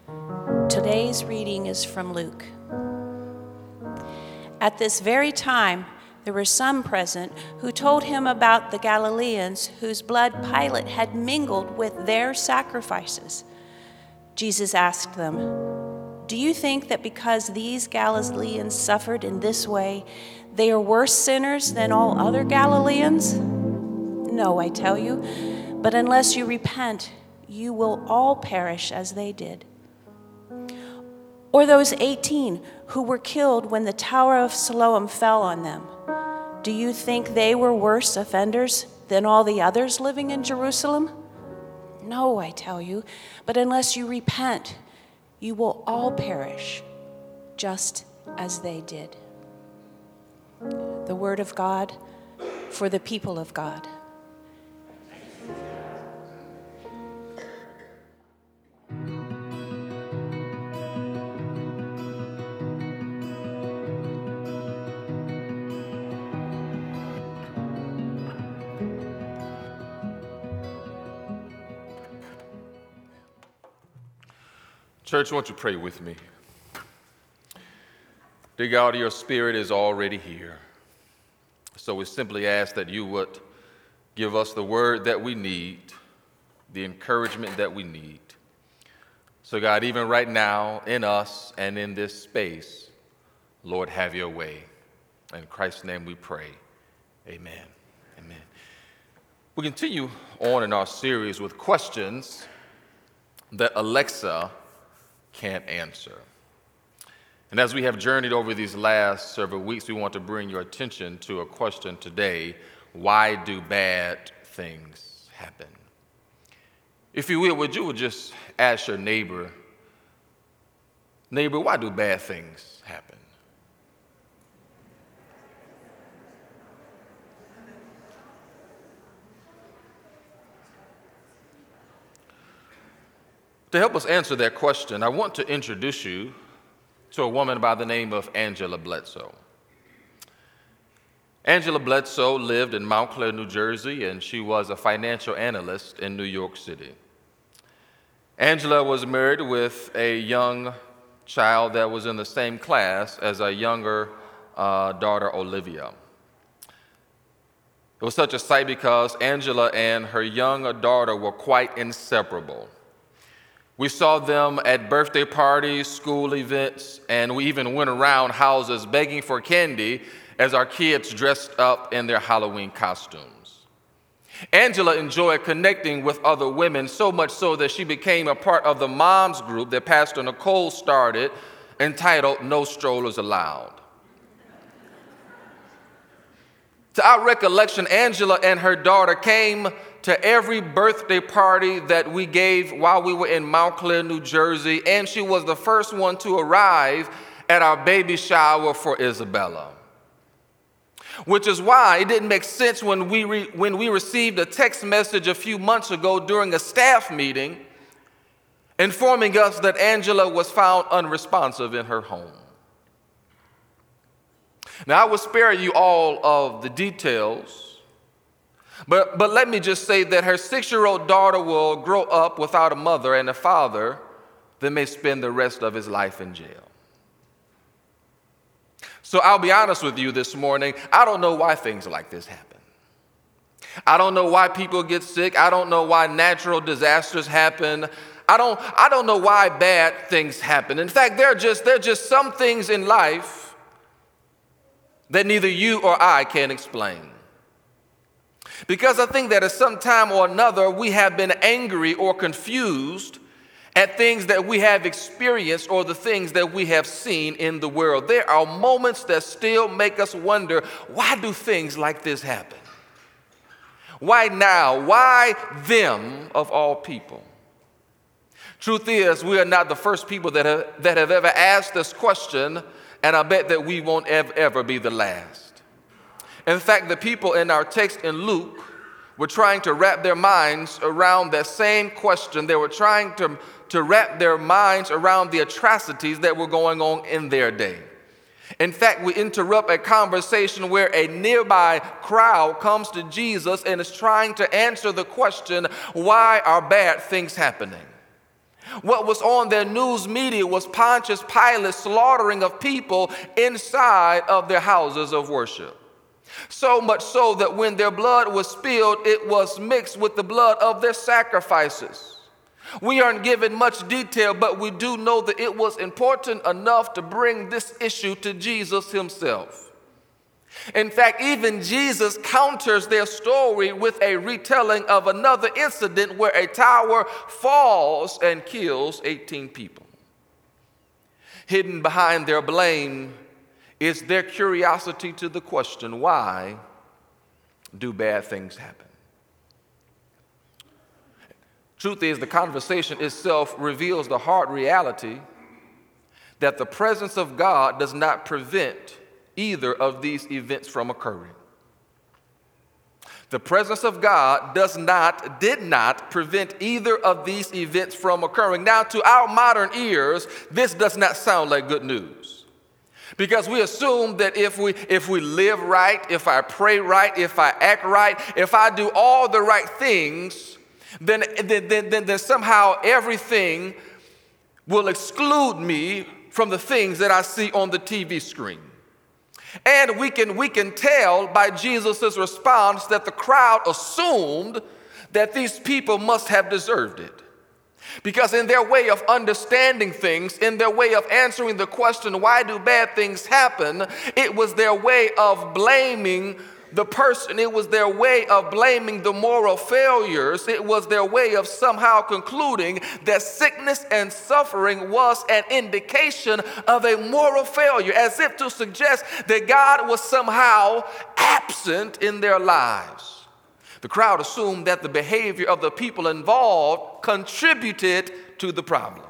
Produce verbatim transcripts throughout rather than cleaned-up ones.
Today's reading is from Luke. At this very time, there were some present who told him about the Galileans whose blood Pilate had mingled with their sacrifices. Jesus asked them, "Do you think that because these Galileans suffered in this way, they are worse sinners than all other Galileans? No, I tell you, but unless you repent, you will all perish as they did. Or those eighteen who were killed when the Tower of Siloam fell on them. Do you think they were worse offenders than all the others living in Jerusalem? No, I tell you, but unless you repent, you will all perish, just as they did." The word of God for the people of God. Church, won't you pray with me? Dear God, your Spirit is already here. So we simply ask that you would give us the word that we need, the encouragement that we need. So God, even right now, in us and in this space, Lord, have your way. In Christ's name we pray. Amen. Amen. We continue on in our series with questions that Alexa can't answer. And as we have journeyed over these last several weeks, we want to bring your attention to a question today: why do bad things happen? If you will, would you would just ask your neighbor, neighbor, why do bad things happen? To help us answer that question, I want to introduce you to a woman by the name of Angela Bledsoe. Angela Bledsoe lived in Montclair, New Jersey, and she was a financial analyst in New York City. Angela was married with a young child that was in the same class as a younger uh, daughter, Olivia. It was such a sight because Angela and her younger daughter were quite inseparable. We saw them at birthday parties, school events, and we even went around houses begging for candy as our kids dressed up in their Halloween costumes. Angela enjoyed connecting with other women, so much so that she became a part of the moms group that Pastor Nicole started, entitled No Strollers Allowed. To our recollection, Angela and her daughter came to every birthday party that we gave while we were in Montclair, New Jersey, and she was the first one to arrive at our baby shower for Isabella. Which is why it didn't make sense when we re- when we received a text message a few months ago during a staff meeting informing us that Angela was found unresponsive in her home. Now, I will spare you all of the details, But, but let me just say that her six-year-old daughter will grow up without a mother and a father that may spend the rest of his life in jail. So I'll be honest with you this morning, I don't know why things like this happen. I don't know why people get sick. I don't know why natural disasters happen. I don't, I don't know why bad things happen. In fact, there are just, there are just some things in life that neither you or I can explain. Because I think that at some time or another, we have been angry or confused at things that we have experienced or the things that we have seen in the world. There are moments that still make us wonder, why do things like this happen? Why now? Why them of all people? Truth is, we are not the first people that have, that have ever asked this question, and I bet that we won't ever, ever be the last. In fact, the people in our text in Luke were trying to wrap their minds around that same question. They were trying to, to wrap their minds around the atrocities that were going on in their day. In fact, we interrupt a conversation where a nearby crowd comes to Jesus and is trying to answer the question, why are bad things happening? What was on their news media was Pontius Pilate's slaughtering of people inside of their houses of worship. So much so that when their blood was spilled, it was mixed with the blood of their sacrifices. We aren't given much detail, but we do know that it was important enough to bring this issue to Jesus himself. In fact, even Jesus counters their story with a retelling of another incident where a tower falls and kills eighteen people. Hidden behind their blame is their curiosity to the question, why do bad things happen? Truth is, the conversation itself reveals the hard reality that the presence of God does not prevent either of these events from occurring. The presence of God does not, did not prevent either of these events from occurring. Now, to our modern ears, this does not sound like good news. Because we assume that if we if we live right, if I pray right, if I act right, if I do all the right things, then, then, then, then, then somehow everything will exclude me from the things that I see on the T V screen. And we can, we can tell by Jesus' response that the crowd assumed that these people must have deserved it. Because in their way of understanding things, in their way of answering the question, why do bad things happen, it was their way of blaming the person. It was their way of blaming the moral failures. It was their way of somehow concluding that sickness and suffering was an indication of a moral failure, as if to suggest that God was somehow absent in their lives. The crowd assumed that the behavior of the people involved contributed to the problem.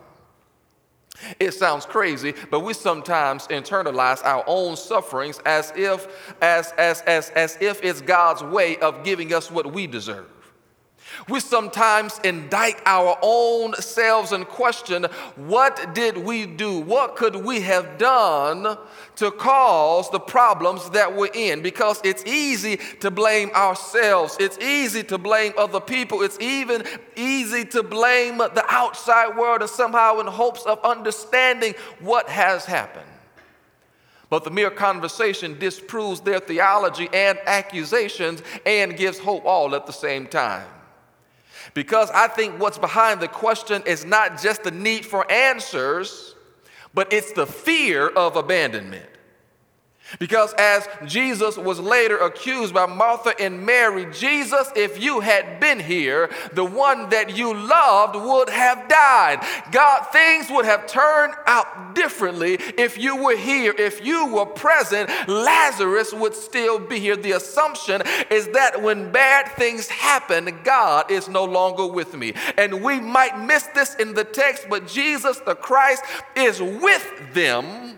It sounds crazy, but we sometimes internalize our own sufferings as if, as, as, as, as if it's God's way of giving us what we deserve. We sometimes indict our own selves and question, what did we do? What could we have done to cause the problems that we're in? Because it's easy to blame ourselves. It's easy to blame other people. It's even easy to blame the outside world, and somehow in hopes of understanding what has happened. But the mere conversation disproves their theology and accusations and gives hope all at the same time. Because I think what's behind the question is not just the need for answers, but it's the fear of abandonment. Because as Jesus was later accused by Martha and Mary, Jesus, if you had been here, the one that you loved would have died. God, things would have turned out differently if you were here. If you were present, Lazarus would still be here. The assumption is that when bad things happen, God is no longer with me. And we might miss this in the text, but Jesus the Christ is with them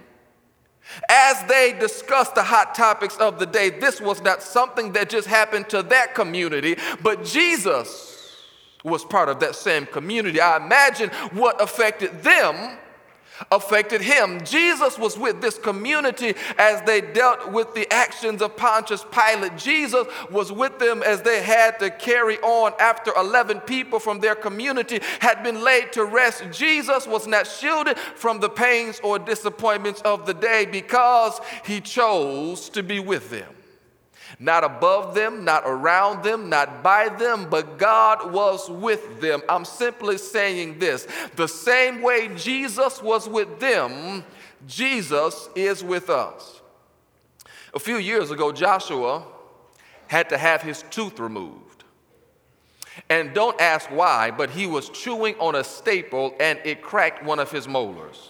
as they discuss the hot topics of the day. This was not something that just happened to that community, but Jesus was part of that same community. I imagine what affected them affected him. Jesus was with this community as they dealt with the actions of Pontius Pilate. Jesus was with them as they had to carry on after eleven people from their community had been laid to rest. Jesus was not shielded from the pains or disappointments of the day because he chose to be with them. Not above them, not around them, not by them, but God was with them. I'm simply saying this. The same way Jesus was with them, Jesus is with us. A few years ago, Joshua had to have his tooth removed. And don't ask why, but he was chewing on a staple and it cracked one of his molars.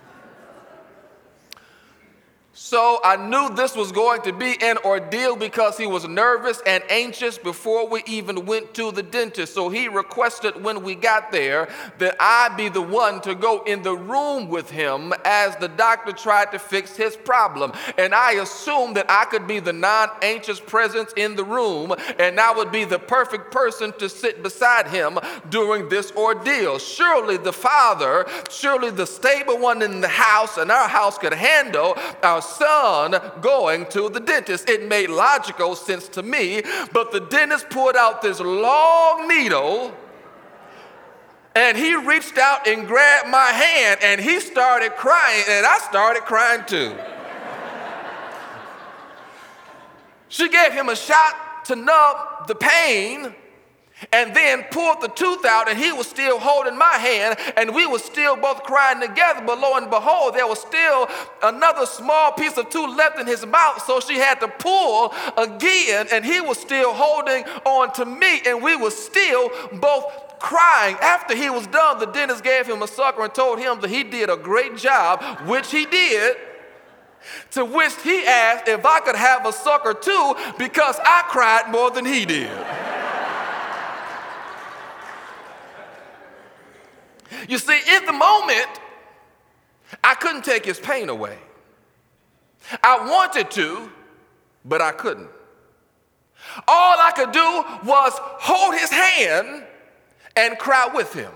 So I knew this was going to be an ordeal because he was nervous and anxious before we even went to the dentist. So he requested when we got there that I be the one to go in the room with him as the doctor tried to fix his problem. And I assumed that I could be the non-anxious presence in the room, and I would be the perfect person to sit beside him during this ordeal. Surely the father, surely the stable one in the house and our house could handle our son going to the dentist. It made logical sense to me, but the dentist pulled out this long needle And he reached out and grabbed my hand, and he started crying, and I started crying too. She gave him a shot to numb the pain, and then pulled the tooth out, and he was still holding my hand, and we were still both crying together. But lo and behold, there was still another small piece of tooth left in his mouth, so she had to pull again, and he was still holding on to me, and we were still both crying. After he was done, the dentist gave him a sucker and told him that he did a great job, which he did. To which he asked if I could have a sucker too, because I cried more than he did. You see, in the moment, I couldn't take his pain away. I wanted to, but I couldn't. All I could do was hold his hand and cry with him.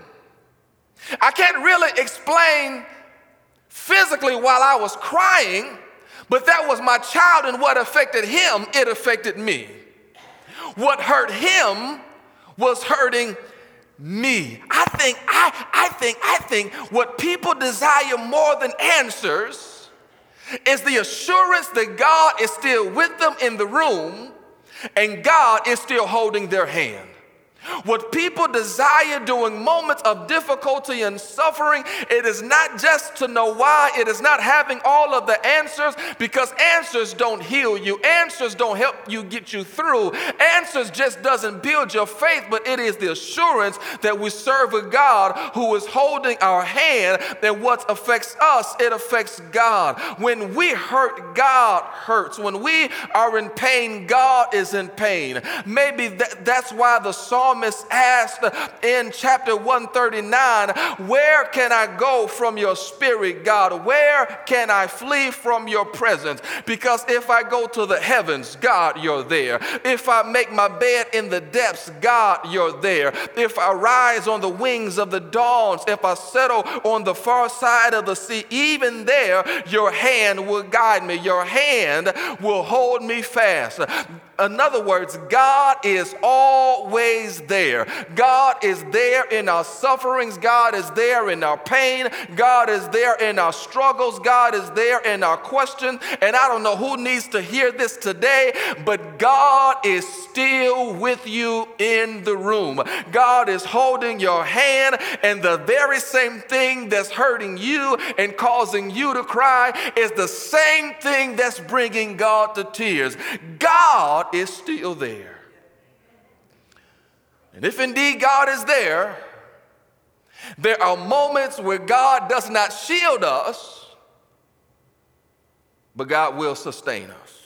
I can't really explain physically while I was crying, but that was my child, and what affected him, it affected me. What hurt him was hurting me. I think, I, I think, I think what people desire more than answers is the assurance that God is still with them in the room, and God is still holding their hand. What people desire during moments of difficulty and suffering, it is not just to know why, it is not having all of the answers, because answers don't heal you, answers don't help you get you through, answers just doesn't build your faith, but it is the assurance that we serve a God who is holding our hand, and what affects us, it affects God. When we hurt, God hurts. When we are in pain, God is in pain. Maybe that, that's why the psalmist asked in chapter one thirty-nine, where can I go from your spirit, God? Where can I flee from your presence? Because if I go to the heavens, God, you're there. If I make my bed in the depths, God, you're there. If I rise on the wings of the dawns, if I settle on the far side of the sea, even there, your hand will guide me. Your hand will hold me fast. In other words, God is always there. God is there in our sufferings. God is there in our pain. God is there in our struggles. God is there in our questions. And I don't know who needs to hear this today, but God is still with you in the room. God is holding your hand, and the very same thing that's hurting you and causing you to cry is the same thing that's bringing God to tears. God is still there. And if indeed God is there, there are moments where God does not shield us, but God will sustain us.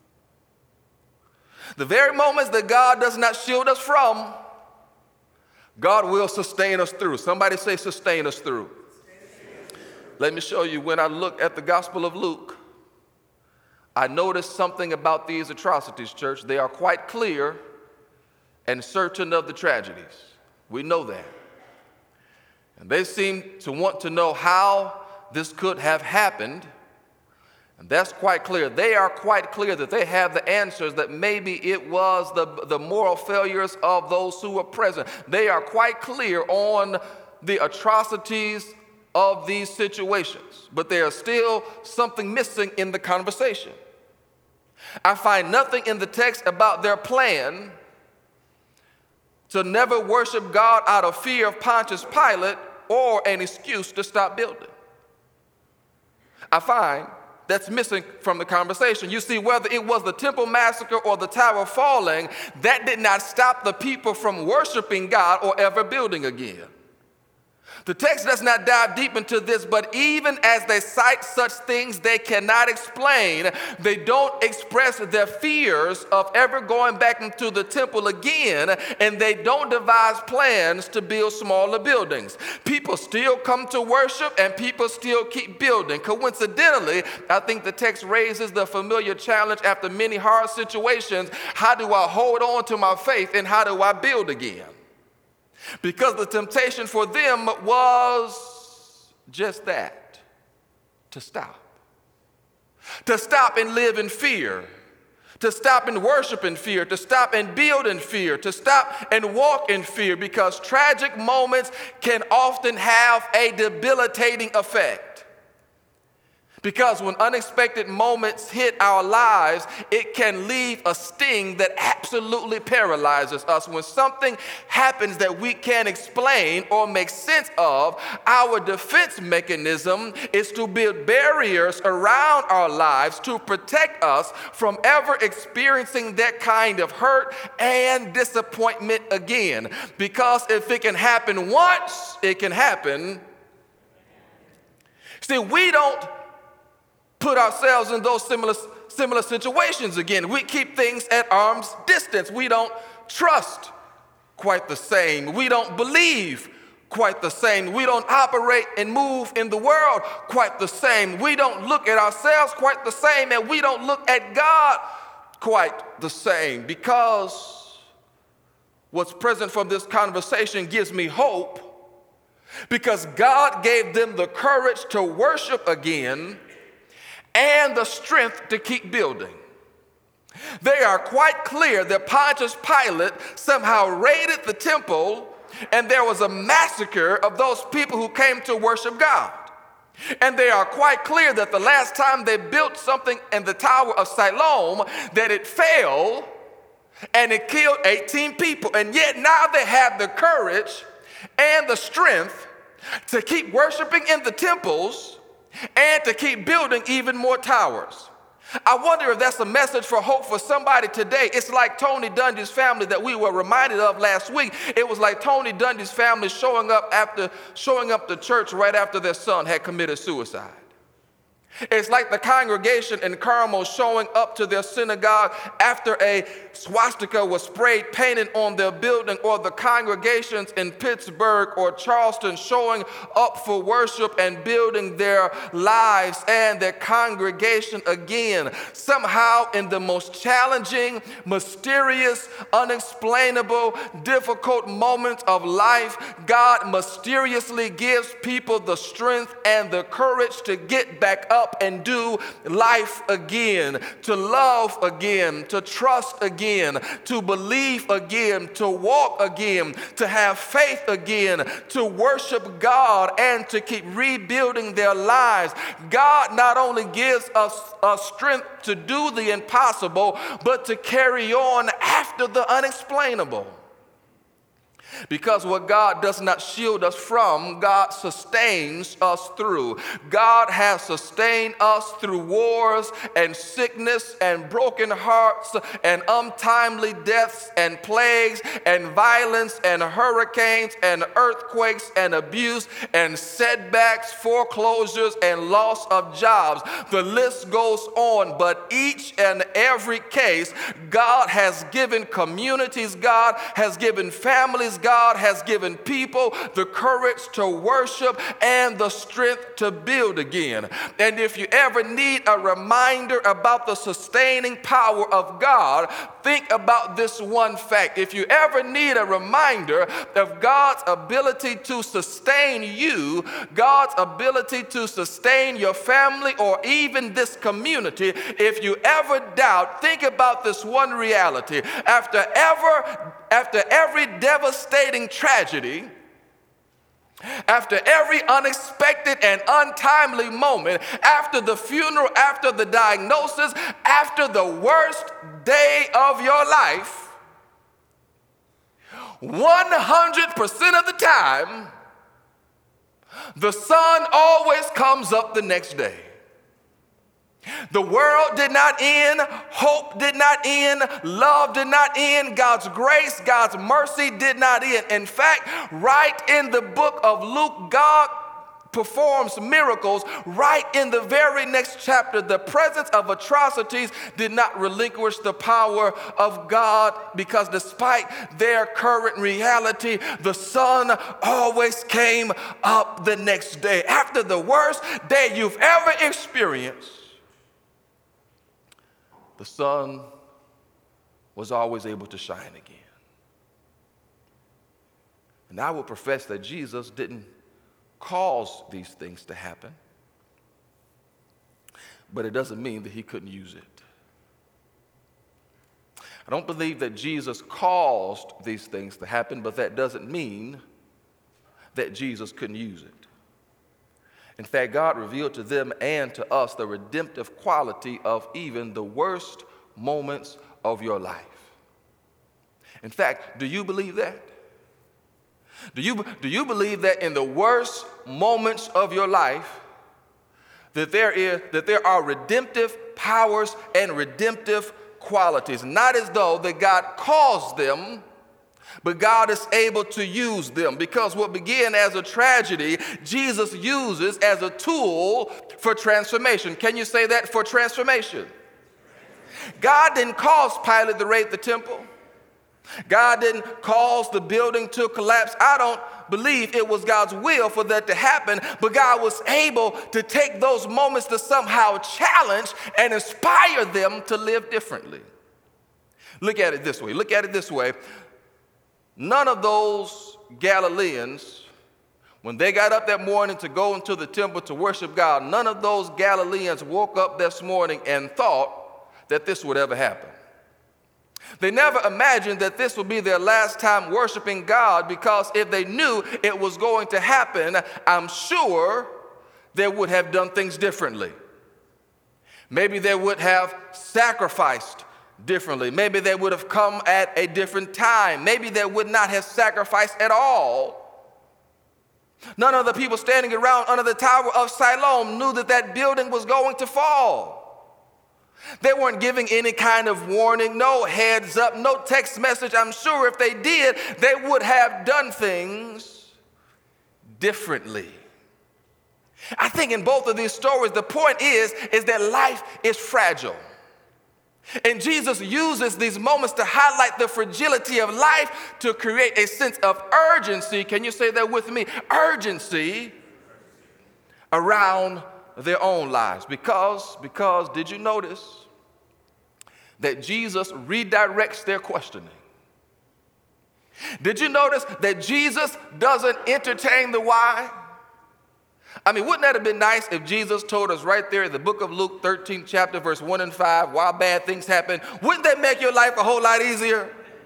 The very moments that God does not shield us from, God will sustain us through. Somebody say, sustain us through. Let me show you. When I look at the Gospel of Luke, I noticed something about these atrocities, church. They are quite clear and certain of the tragedies. We know that. And they seem to want to know how this could have happened. And that's quite clear. They are quite clear that they have the answers, that maybe it was the, the moral failures of those who were present. They are quite clear on the atrocities of these situations, but there is still something missing in the conversation. I find nothing in the text about their plan to never worship God out of fear of Pontius Pilate or an excuse to stop building. I find that's missing from the conversation. You see, whether it was the temple massacre or the tower falling, that did not stop the people from worshiping God or ever building again. The text does not dive deep into this, but even as they cite such things they cannot explain, they don't express their fears of ever going back into the temple again, and they don't devise plans to build smaller buildings. People still come to worship, and people still keep building. Coincidentally, I think the text raises the familiar challenge after many hard situations: how do I hold on to my faith, and how do I build again? Because the temptation for them was just that, to stop. To stop and live in fear. to stop and worship in fear, to stop and build in fear, to stop and walk in fear, because tragic moments can often have a debilitating effect. Because when unexpected moments hit our lives, it can leave a sting that absolutely paralyzes us. When something happens that we can't explain or make sense of, our defense mechanism is to build barriers around our lives to protect us from ever experiencing that kind of hurt and disappointment again. Because if it can happen once, it can happen. See, we don't put ourselves in those similar, similar situations again. We keep things at arm's distance. We don't trust quite the same. We don't believe quite the same. We don't operate and move in the world quite the same. We don't look at ourselves quite the same, and we don't look at God quite the same. Because what's present from this conversation gives me hope, because God gave them the courage to worship again and the strength to keep building. They are quite clear that Pontius Pilate somehow raided the temple, and there was a massacre of those people who came to worship God. And they are quite clear that the last time they built something in the Tower of Siloam, that it fell and it killed eighteen people. And yet now they have the courage and the strength to keep worshiping in the temples and to keep building even more towers. I wonder if that's a message for hope for somebody today. It's like Tony Dungy's family that we were reminded of last week. It was like Tony Dungy's family showing up after showing up to church right after their son had committed suicide. It's like the congregation in Carmel showing up to their synagogue after a swastika was sprayed painted on their building, or the congregations in Pittsburgh or Charleston showing up for worship and building their lives and their congregation again. Somehow, in the most challenging, mysterious, unexplainable, difficult moments of life, God mysteriously gives people the strength and the courage to get back up and do life again, to love again, to trust again, to believe again, to walk again, to have faith again, to worship God, and to keep rebuilding their lives. God not only gives us, us strength to do the impossible, but to carry on after the unexplainable. Because what God does not shield us from, God sustains us through. God has sustained us through wars and sickness and broken hearts and untimely deaths and plagues and violence and hurricanes and earthquakes and abuse and setbacks, foreclosures and loss of jobs. The list goes on, but each and every case, God has given communities, God has given families, God has given people the courage to worship and the strength to build again. And if you ever need a reminder about the sustaining power of God, think about this one fact. If you ever need a reminder of God's ability to sustain you, God's ability to sustain your family or even this community, if you ever doubt, think about this one reality. After ever After every devastating tragedy, after every unexpected and untimely moment, after the funeral, after the diagnosis, after the worst day of your life, one hundred percent of the time, the sun always comes up the next day. The world did not end, hope did not end, love did not end, God's grace, God's mercy did not end. In fact, right in the book of Luke, God performs miracles. Right in the very next chapter, the presence of atrocities did not relinquish the power of God, because despite their current reality, the sun always came up the next day. After the worst day you've ever experienced, the sun was always able to shine again. And I will profess that Jesus didn't cause these things to happen, but it doesn't mean that he couldn't use it. I don't believe that Jesus caused these things to happen, but that doesn't mean that Jesus couldn't use it. In fact, God revealed to them and to us the redemptive quality of even the worst moments of your life. In fact, do you believe that? Do you, do you believe that in the worst moments of your life, that there is, that there are redemptive powers and redemptive qualities? Not as though that God caused them, but God is able to use them, because what began as a tragedy, Jesus uses as a tool for transformation. Can you say that? For transformation. God didn't cause Pilate to raid the temple. God didn't cause the building to collapse. I don't believe it was God's will for that to happen, but God was able to take those moments to somehow challenge and inspire them to live differently. Look at it this way. Look at it this way. None of those Galileans, when they got up that morning to go into the temple to worship God, none of those Galileans woke up this morning and thought that this would ever happen. They never imagined that this would be their last time worshiping God, because if they knew it was going to happen, I'm sure they would have done things differently. Maybe they would have sacrificed differently. Maybe they would have come at a different time. Maybe they would not have sacrificed at all. None of the people standing around under the Tower of Siloam knew that that building was going to fall. They weren't giving any kind of warning, no heads up, no text message. I'm sure if they did, they would have done things differently. I think in both of these stories, the point is, is that life is fragile. And Jesus uses these moments to highlight the fragility of life to create a sense of urgency. Can you say that with me? Urgency around their own lives. Because, because did you notice that Jesus redirects their questioning? Did you notice that Jesus doesn't entertain the why? I mean, wouldn't that have been nice if Jesus told us right there in the book of Luke, thirteenth chapter, verse one and five, why bad things happen? Wouldn't that make your life a whole lot easier?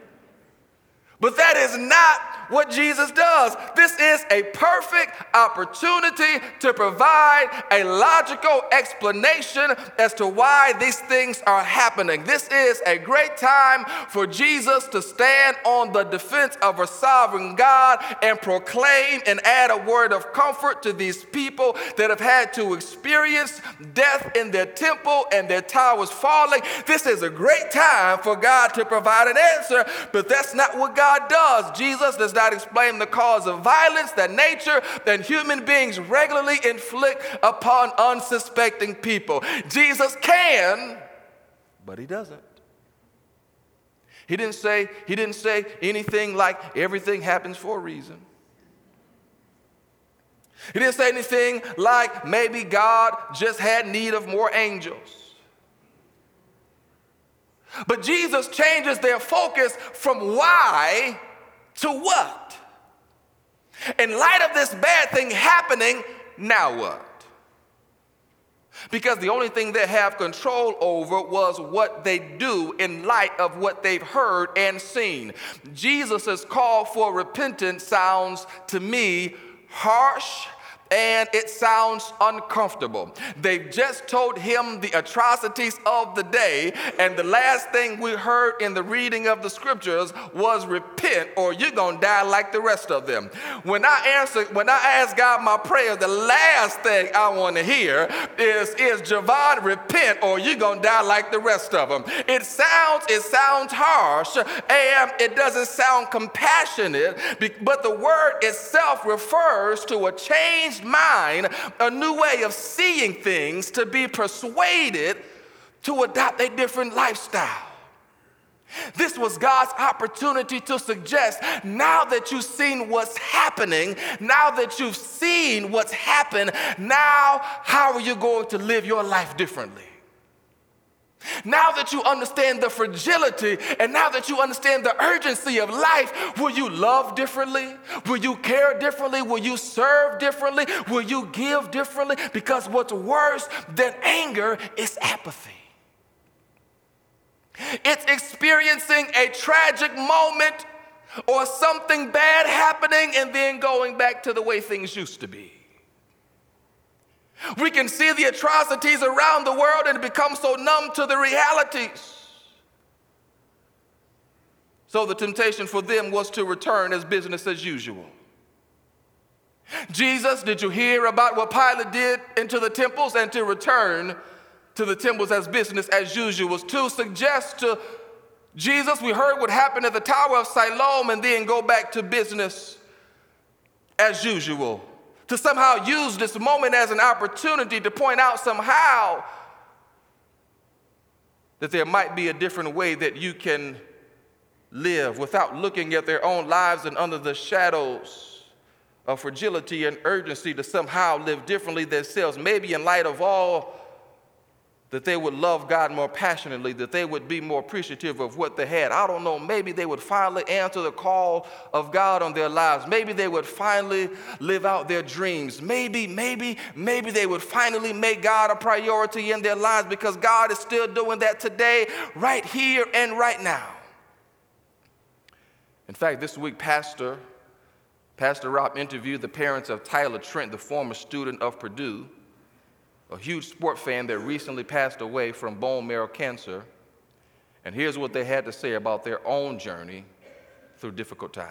But that is not what Jesus does. This is a perfect opportunity to provide a logical explanation as to why these things are happening. This is a great time for Jesus to stand on the defense of a sovereign God and proclaim and add a word of comfort to these people that have had to experience death in their temple and their towers falling. This is a great time for God to provide an answer, but that's not what God does. Jesus does not explain the cause of violence that nature and human beings regularly inflict upon unsuspecting people. Jesus can, but he doesn't. He didn't say, he didn't say anything like everything happens for a reason. He didn't say anything like maybe God just had need of more angels. But Jesus changes their focus from why to what. In light of this bad thing happening, now what? Because the only thing they have control over was what they do in light of what they've heard and seen. Jesus' call for repentance sounds to me harsh, and it sounds uncomfortable. They've just told him the atrocities of the day, and the last thing we heard in the reading of the scriptures was repent or you're gonna die like the rest of them. When I answer, when I ask God my prayer, the last thing I want to hear is, is Javon, repent or you're gonna die like the rest of them. It sounds, it sounds harsh, and it doesn't sound compassionate, but the word itself refers to a change mind, a new way of seeing things, to be persuaded to adopt a different lifestyle. This was God's opportunity to suggest, now that you've seen what's happening, now that you've seen what's happened, now how are you going to live your life differently? Now that you understand the fragility and now that you understand the urgency of life, will you love differently? Will you care differently? Will you serve differently? Will you give differently? Because what's worse than anger is apathy. It's experiencing a tragic moment or something bad happening and then going back to the way things used to be. We can see the atrocities around the world and become so numb to the realities. So the temptation for them was to return as business as usual. Jesus, did you hear about what Pilate did into the temples? And to return to the temples as business as usual was to suggest to Jesus, we heard what happened at the Tower of Siloam, and then go back to business as usual. To somehow use this moment as an opportunity to point out somehow that there might be a different way that you can live without looking at their own lives and under the shadows of fragility and urgency, to somehow live differently themselves, maybe in light of all that they would love God more passionately, that they would be more appreciative of what they had. I don't know, maybe they would finally answer the call of God on their lives. Maybe they would finally live out their dreams. Maybe, maybe, maybe they would finally make God a priority in their lives, because God is still doing that today, right here and right now. In fact, this week, Pastor, Pastor Rob interviewed the parents of Tyler Trent, the former student of Purdue, a huge sport fan that recently passed away from bone marrow cancer. And here's what they had to say about their own journey through difficult times.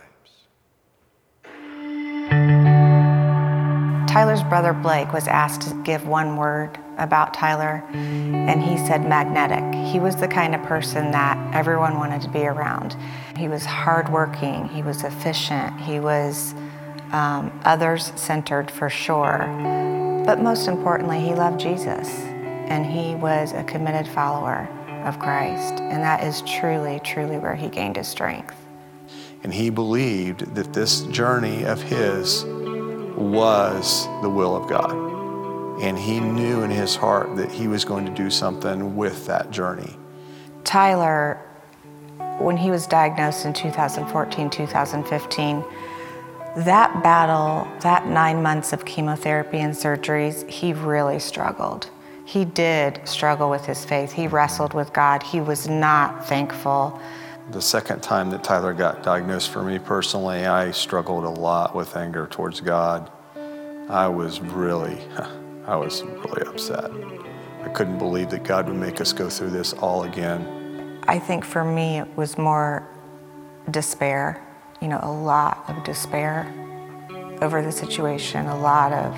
Tyler's brother Blake was asked to give one word about Tyler, and he said magnetic. He was the kind of person that everyone wanted to be around. He was hardworking, he was efficient, he was um, others-centered for sure. But most importantly, he loved Jesus, and he was a committed follower of Christ. And that is truly, truly where he gained his strength. And he believed that this journey of his was the will of God. And he knew in his heart that he was going to do something with that journey. Tyler, when he was diagnosed in two thousand fourteen, two thousand fifteen, that battle, that nine months of chemotherapy and surgeries, he really struggled. He did struggle with his faith. He wrestled with God. He was not thankful. The second time that Tyler got diagnosed, for me personally, I struggled a lot with anger towards God. I was really, I was really upset. I couldn't believe that God would make us go through this all again. I think for me, it was more despair. You know, a lot of despair over the situation, a lot of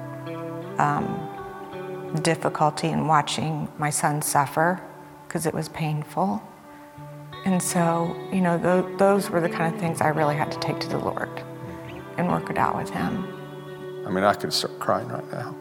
um, difficulty in watching my son suffer because it was painful. And so, you know, th- those were the kind of things I really had to take to the Lord and work it out with him. I mean, I could start crying right now.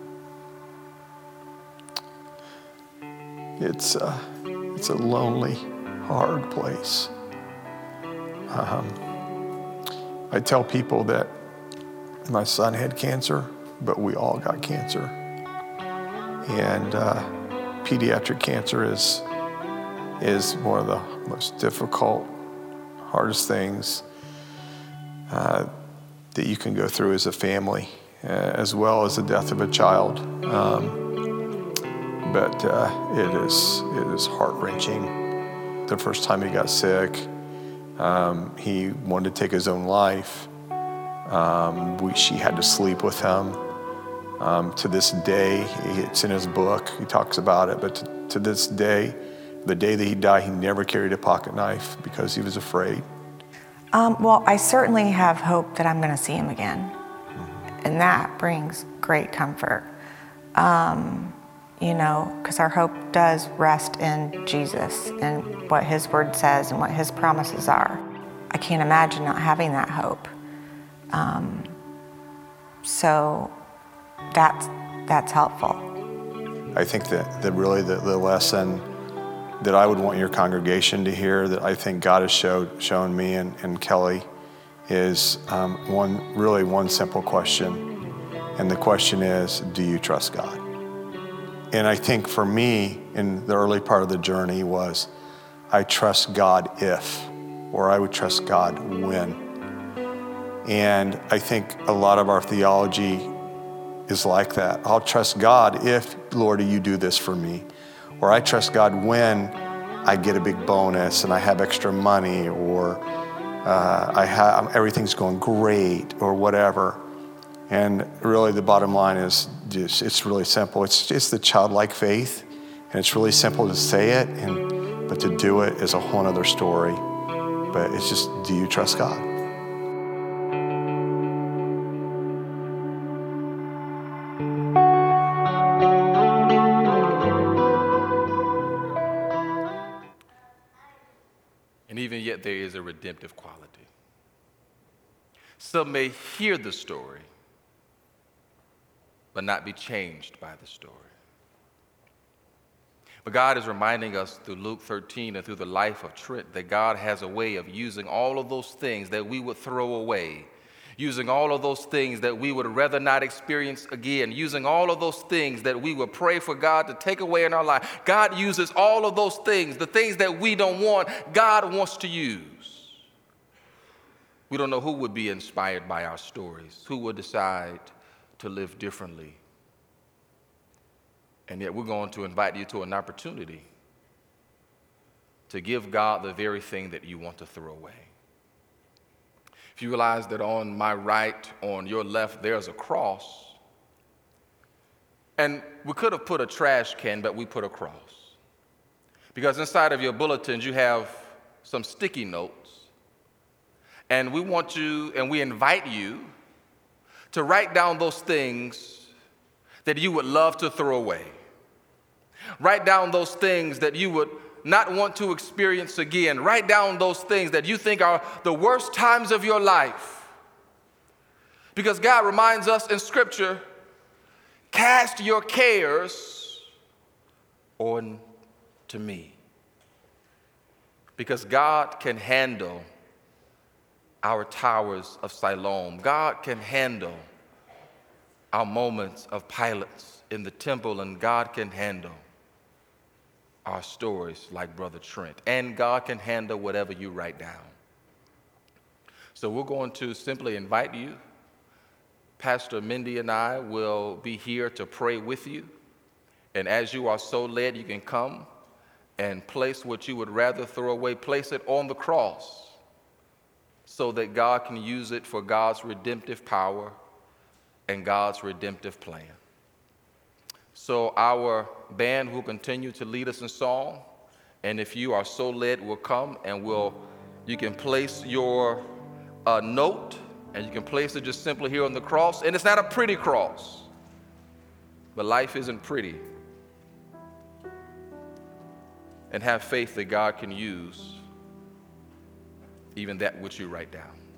It's a, it's a lonely, hard place. Um, I tell people that my son had cancer, but we all got cancer. And uh, pediatric cancer is, is one of the most difficult, hardest things uh, that you can go through as a family, uh, as well as the death of a child. Um, but uh, it is, it is heart-wrenching. The first time he got sick, Um, he wanted to take his own life. Um, we, she had to sleep with him. Um, to this day, it's in his book, he talks about it, but to, to this day, the day that he died, he never carried a pocket knife because he was afraid. Um, well, I certainly have hope that I'm going to see him again. Mm-hmm. And that brings great comfort. Um, You know, because our hope does rest in Jesus and what his word says and what his promises are. I can't imagine not having that hope. Um, so that's, that's helpful. I think that the, really the, the lesson that I would want your congregation to hear, that I think God has showed, shown me and, and Kelly, is um, one really one simple question. And the question is, do you trust God? And I think for me, in the early part of the journey was, I trust God if, or I would trust God when. And I think a lot of our theology is like that. I'll trust God if, Lord, you do this for me. Or I trust God when I get a big bonus and I have extra money, or uh, I have everything's going great, or whatever. And really the bottom line is just, it's really simple. It's it's the childlike faith, and it's really simple to say it, and but to do it is a whole other story. But it's just, do you trust God? And even yet there is a redemptive quality. Some may hear the story, but not be changed by the story. But God is reminding us through Luke thirteen and through the life of Trent that God has a way of using all of those things that we would throw away, using all of those things that we would rather not experience again, using all of those things that we would pray for God to take away in our life. God uses all of those things, the things that we don't want, God wants to use. We don't know who would be inspired by our stories, who would decide to live differently. And yet we're going to invite you to an opportunity to give God the very thing that you want to throw away. If you realize that on my right, on your left, there's a cross. And we could have put a trash can, but we put a cross. Because inside of your bulletins, you have some sticky notes. And we want you, and we invite you to write down those things that you would love to throw away. Write down those things that you would not want to experience again. Write down those things that you think are the worst times of your life. Because God reminds us in Scripture, cast your cares on to me. Because God can handle our towers of Siloam. God can handle our moments of Pilates in the temple, and God can handle our stories like Brother Trent, and God can handle whatever you write down. So we're going to simply invite you. Pastor Mindy and I will be here to pray with you, and as you are so led, you can come and place what you would rather throw away, place it on the cross so that God can use it for God's redemptive power and God's redemptive plan. So our band will continue to lead us in song, and if you are so led, we'll come and we'll, you can place your uh, note, and you can place it just simply here on the cross. And it's not a pretty cross, but life isn't pretty. And have faith that God can use even that which you write down.